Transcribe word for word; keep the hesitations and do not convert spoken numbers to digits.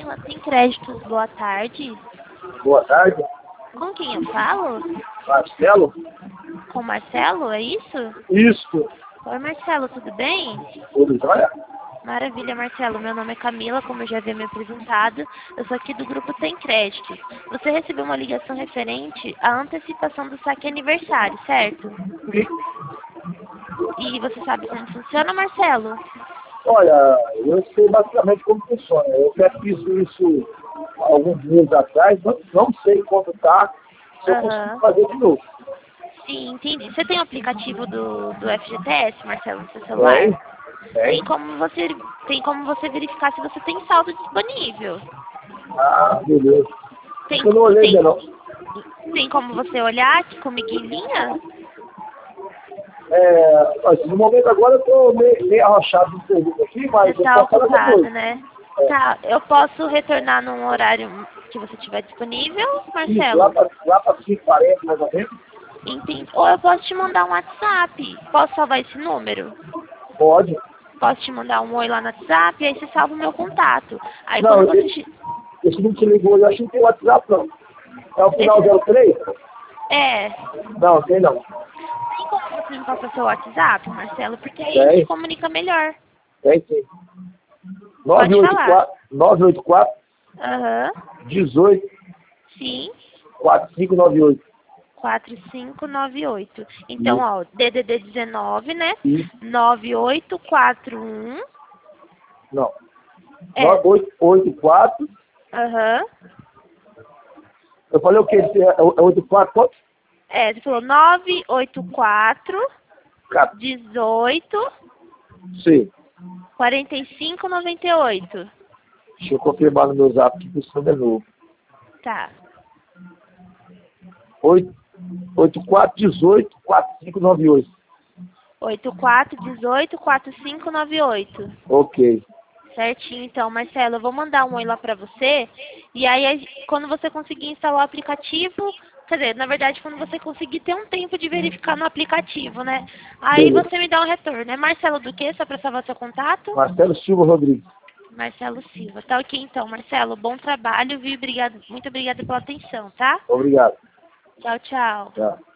fala Tem Créditos, boa tarde. Boa tarde. Com quem eu falo? Marcelo? Com Marcelo, é isso? Isso. Oi, Marcelo, tudo bem? Tudo jóia? Maravilha, Marcelo. Meu nome é Camila, como eu já havia me apresentado. Eu sou aqui do grupo Tem Créditos. Você recebeu uma ligação referente à antecipação do saque aniversário, certo? Sim. E você sabe como funciona, Marcelo? Olha, eu sei basicamente como funciona. Eu já fiz isso há alguns dias atrás, não, não sei quanto tá, se eu consigo Aham. fazer de novo. Sim, entendi. Você tem o aplicativo do, do F G T S, Marcelo, no seu celular? Tem? Tem Tem? como você, tem como você verificar se você tem saldo disponível. Ah, beleza. Tem, Eu não olhei tem, ainda não. tem como você olhar aqui comigo em linha? É, mas, no momento agora eu estou meio, meio arrochado no serviço aqui, Você mas eu está posso falar ocupado, depois. né? É. Tá, eu posso retornar num horário que você tiver disponível, Isso, lá Marcelo? para lá para cinco e quarenta mais ou menos. Entendi. Ou eu posso te mandar um WhatsApp. Posso salvar esse número? Pode. Posso te mandar um oi lá no WhatsApp e aí você salva o meu contato. Aí Não, quando você... esse, che- esse não te ligou, eu acho que não tem WhatsApp não. É o final Esse... zero três? É... Não, tem não. Tem como você me passar seu WhatsApp, Marcelo? Porque aí a gente Tem, comunica melhor. tem sim. Pode nove oito falar. quatro, nove oito quatro, Aham. dezoito, Sim. quarenta e cinco noventa e oito. quatro cinco nove oito. Então, Isso, ó, D D D dezenove, né? isso, nove oito quatro um. não. É. oito oito quatro, Aham. eu falei o quê? É oito quatro quanto? É, você falou nove oito quatro Cara, dezoito sim. quarenta e cinco noventa e oito. Deixa eu confirmar no meu zap que isso é novo. Tá. oito quatro dezoito, quarenta e cinco noventa e oito. oito quatro dezoito quarenta e cinco noventa e oito. Ok. Certinho, então, Marcelo, eu vou mandar um oi lá pra você. E aí, a- quando você conseguir instalar o aplicativo, quer dizer, na verdade, quando você conseguir ter um tempo de verificar no aplicativo, né? Aí Beleza. você me dá um retorno. É Marcelo do quê? Só pra salvar seu contato? Marcelo Silva Rodrigues. Marcelo Silva. Tá ok, então, Marcelo. Bom trabalho, viu? Obrigado, muito obrigada pela atenção, tá? Obrigado. Tchau, tchau. Tchau.